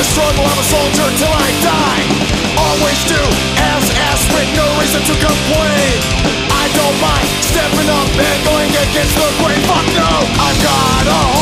the struggle, I'm a soldier till I die. Always do ass with no reason to complain. I don't mind stepping up and going against the grain. Fuck no, I've got all